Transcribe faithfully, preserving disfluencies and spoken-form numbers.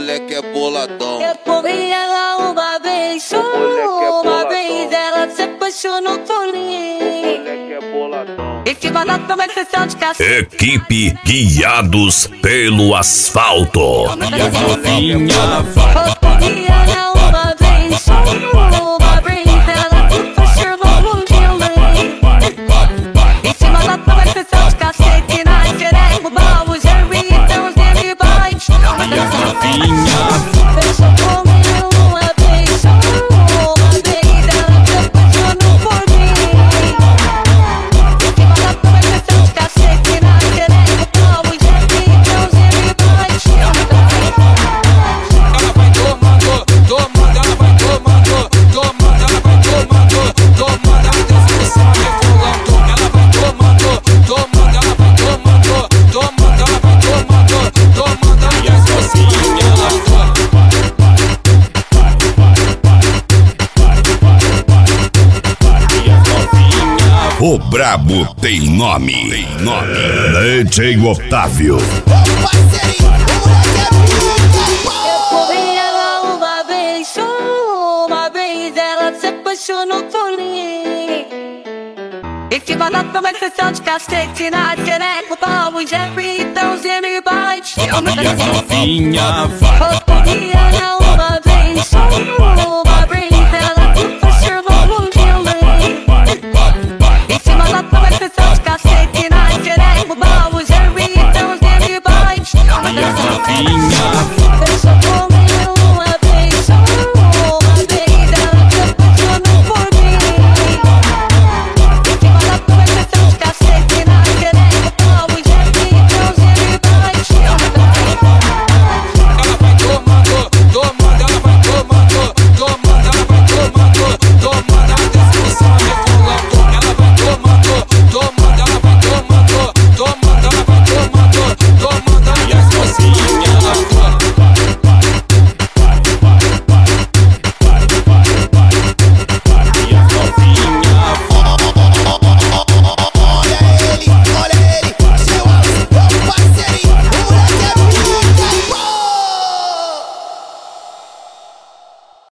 moleque é boladão. Eu comi ela uma vez, só uma vez ela se apaixonou por mim. Moleque é boladão. E te mandar pra uma sessão de cacete. Equipe Guiados pelo Asfalto. Eu comi ela uma vez, só uma vez ela se apaixonou por mim. E te mandar pra uma sessão de cacete na xereca, o baú, o Jerry, então os ele bate. Eu só comi uma vez, só uma vez ela se apaixonou por mim. E te mandar pra uma sessão de cacete na xereca, o baú, o Jerry, então os ele bate. Ela vai tomando, tomando, ela vai tomando, tomando, ela vai tomando, tomando, ela desce por cima rebolando. Ela vai tomando, tomando, ela vai tomando, tomando, ela vai tomando, tomando, ela desce por cima rebolando. O brabo tem nome. Tem nome. D J Otávio. Eu comi ela uma vez, só uma vez ela se apaixonou por mim. E te mandar pra uma sessão de cacete na xereca, o baú, o Jerry, então os ele bate. Eu comi ela uma vez, só uma vez ela se apaixonou por mim. E te mandar pra